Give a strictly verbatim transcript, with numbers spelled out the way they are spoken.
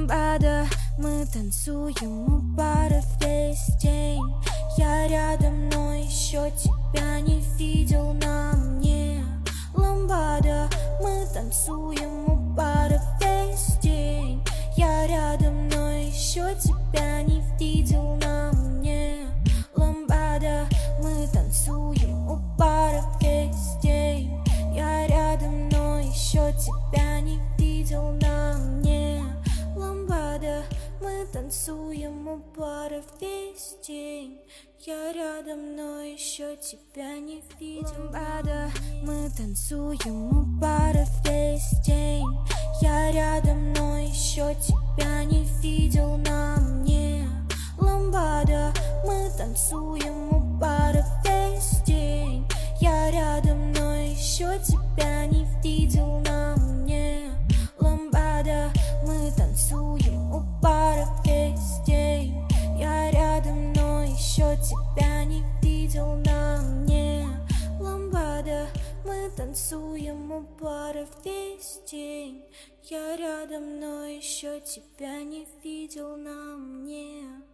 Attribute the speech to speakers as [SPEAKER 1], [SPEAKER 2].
[SPEAKER 1] ламбада, мы танцуем у бара весь день. Я рядом, но еще тебя не видел на мне. Ламбада, мы танцуем у бара весь день. Я рядом, но еще тебя не видел на мне. Ламбада, мы танцуем у бара весь день. Я рядом, но еще тебя не видел на мне. Ламбада, мы танцуем у бара весь день. Я рядом, но еще тебя не видел. Ламбада, мы танцуем у бара весь день. Я рядом, но еще тебя не видел на мне. Ламбада, мы танцуем у бара весь день. Я рядом, но еще тебя не видел на мне. Ламбада, мы танцуем у бара весь день. Я рядом, но еще тебя не видел на мне. Ламбада, мы танцуем у бара весь день. Я рядом, но еще тебя не видел на мне.